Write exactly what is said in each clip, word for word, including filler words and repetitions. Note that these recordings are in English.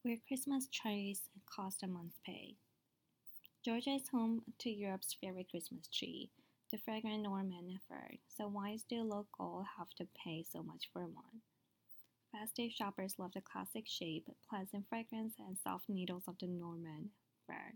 Where Christmas trees cost a month's pay. Georgia is home to Europe's favorite Christmas tree, the fragrant Norman fir. So why do locals have to pay so much for one? Festive shoppers love the classic shape, pleasant fragrance, and soft needles of the Norman fir.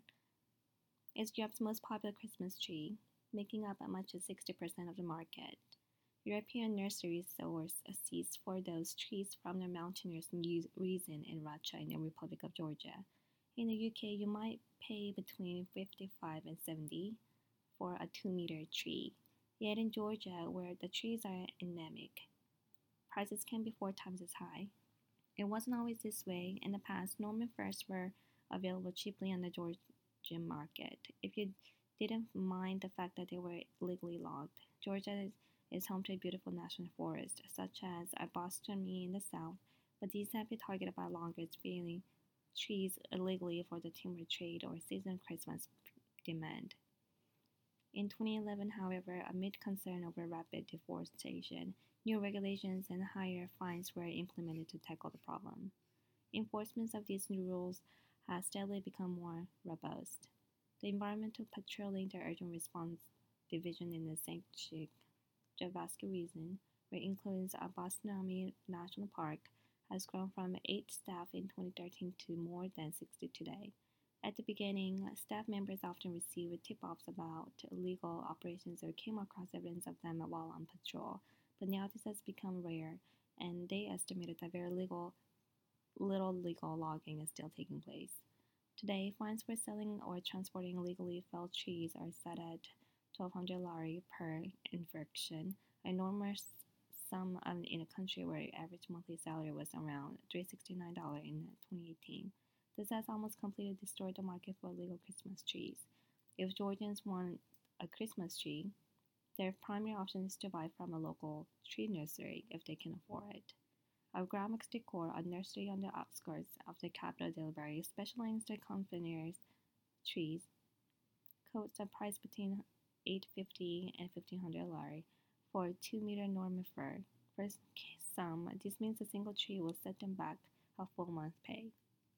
It's Europe's most popular Christmas tree, making up as much as sixty percent of the market. European nurseries source seeds for those trees from the mountainous region in Russia and the Republic of Georgia. In the U K, you might pay between fifty-five and seventy for a two meter tree. Yet in Georgia, where the trees are endemic, prices can be four times as high. It wasn't always this way. In the past, Norman firs were available cheaply on the Georgian market. If you didn't mind the fact that they were legally logged, Georgia is, is home to a beautiful national forest, such as a Boston in the south, but these have been targeted by loggers feeling trees illegally for the timber trade or seasonal Christmas demand. In twenty eleven, however, amid concern over rapid deforestation, new regulations and higher fines were implemented to tackle the problem. Enforcement of these new rules has steadily become more robust. The Environmental Patrolling the Urgent Response Division in the Saint Javasky region, which includes a Boston National Park, has grown from eight staff in twenty thirteen to more than sixty today. At the beginning, staff members often received tip-offs about illegal operations or came across evidence of them while on patrol, but now this has become rare, and they estimated that very legal, little legal logging is still taking place. Today, fines for selling or transporting illegally felled trees are set at twelve hundred lari per infraction, a enormous sum in a country where average monthly salary was around three hundred sixty-nine dollars in twenty eighteen. This has almost completely destroyed the market for legal Christmas trees. If Georgians want a Christmas tree, their primary option is to buy from a local tree nursery if they can afford it. Agronomics Decor, a nursery on the outskirts of the capital Delivery, specializes in conifers trees, quotes a price between eight hundred fifty and fifteen hundred lari for a two meter Norman fir. For some, this means a single tree will set them back a full month's pay.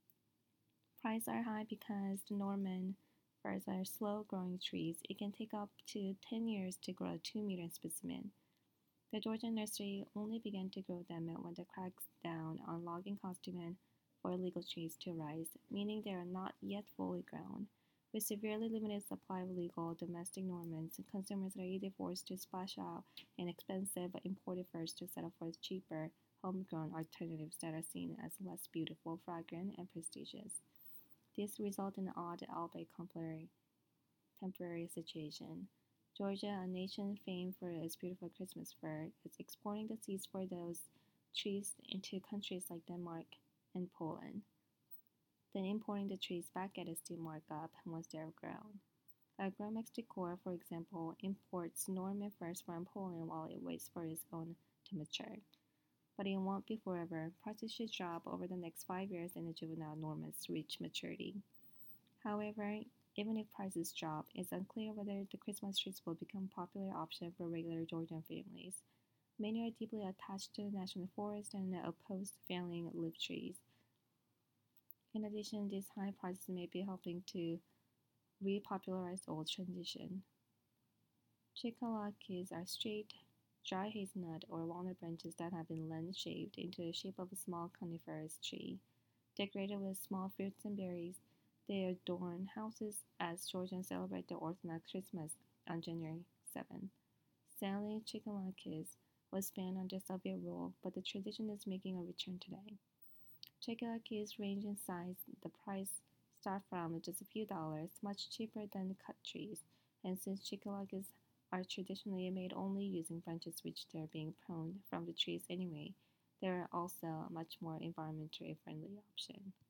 Prices are high because the Norman firs are slow growing trees. It can take up to ten years to grow a two meter specimen. The Georgia nursery only began to grow them when the cracks down on logging cost demand for illegal trees to rise, meaning they are not yet fully grown. With severely limited supply of legal domestic Normans, consumers are either forced to splash out in expensive imported firs to settle for cheaper, homegrown alternatives that are seen as less beautiful, fragrant, and prestigious. This results in an odd, albeit temporary situation. Georgia, a nation famed for its beautiful Christmas fir, is exporting the seeds for those trees into countries like Denmark and Poland, then importing the trees back at a steep markup once they are grown. Agronomics Decor, for example, imports Norman firs from Poland while it waits for its own to mature. But it won't be forever. Prices should drop over the next five years and the juvenile Normans reach maturity. However, even if prices drop, it's unclear whether the Christmas trees will become a popular option for regular Georgian families. Many are deeply attached to the national forest and oppose felling leaf trees. In addition, these high prices may be helping to repopularize old tradition. Chickalakis are straight, dry hazelnut or walnut branches that have been lens-shaped into the shape of a small coniferous tree. Decorated with small fruits and berries, they adorn houses as Georgians celebrate the Orthodox Christmas on January seventh. Sadly, chickalakis was banned under Soviet rule, but the tradition is making a return today. Chickalakis range in size. The price start from just a few dollars, much cheaper than cut trees, and since chickalakis are traditionally made only using branches which they're being pruned from the trees anyway, they are also a much more environmentally friendly option.